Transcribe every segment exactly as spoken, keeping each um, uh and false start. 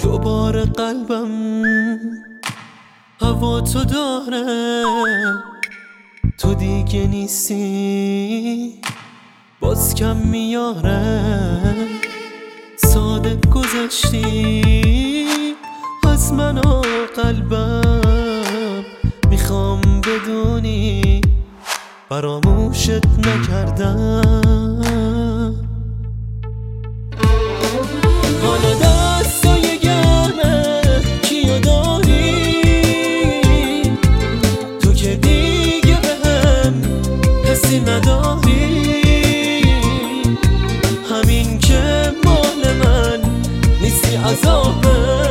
دوباره قلبم هوا تو داره، تو دیگه نیستی باز کم میاره. ساده گذشتی از من و قلبم، میخوام بدونی فراموشت نکردم. حالا دستای گرمه کیو داری، تو که دیگه بهم حسی نداری. همین که مال من نیستی عذابه،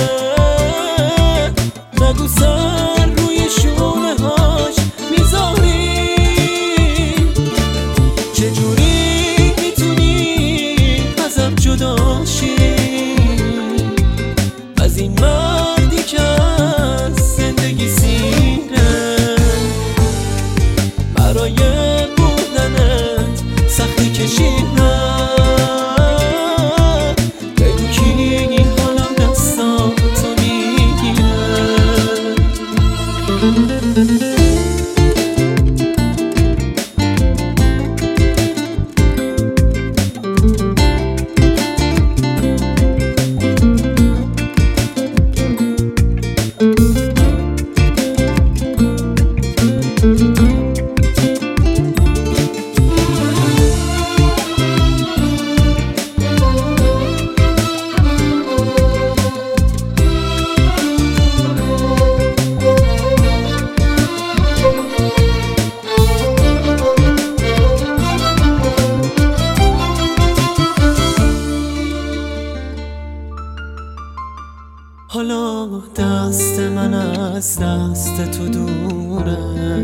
نگو سر روی شونه هاش میذاری. چجوری میتونی ازم جدا شی، از این مردی که از زندگی سیره. برای بودنت سختی کشیدم، بگو کی حالا دستاتو میگیره. حالا دست من از دست تو دوره،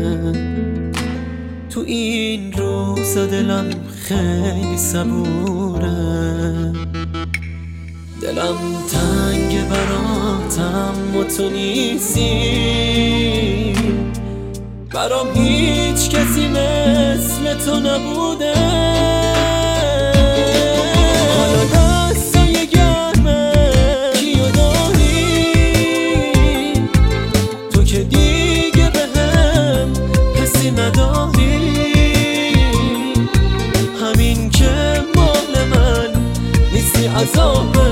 تو این روزا دلم خیلی صبوره. دلم تنگ براتم و تو نیستی، برام هیچ کسی مثل تو نبوده. حالا دستای گرمه کیو داری، تو که دیگه بهم حسی نداری. همین که مال من نیستی عذابه،